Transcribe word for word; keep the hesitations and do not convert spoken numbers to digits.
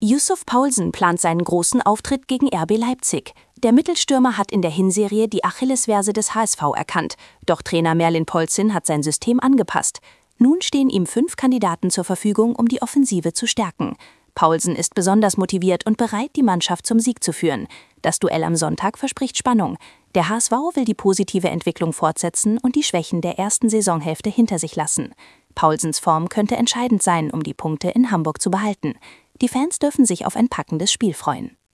Yussuf Poulsen plant seinen großen Auftritt gegen R B Leipzig. Der Mittelstürmer hat in der Hinserie die Achillesferse des H S V erkannt, doch Trainer Merlin Polzin hat sein System angepasst. Nun stehen ihm fünf Kandidaten zur Verfügung, um die Offensive zu stärken. Poulsen ist besonders motiviert und bereit, die Mannschaft zum Sieg zu führen. Das Duell am Sonntag verspricht Spannung. Der H S V will die positive Entwicklung fortsetzen und die Schwächen der ersten Saisonhälfte hinter sich lassen. Poulsens Form könnte entscheidend sein, um die Punkte in Hamburg zu behalten. Die Fans dürfen sich auf ein packendes Spiel freuen.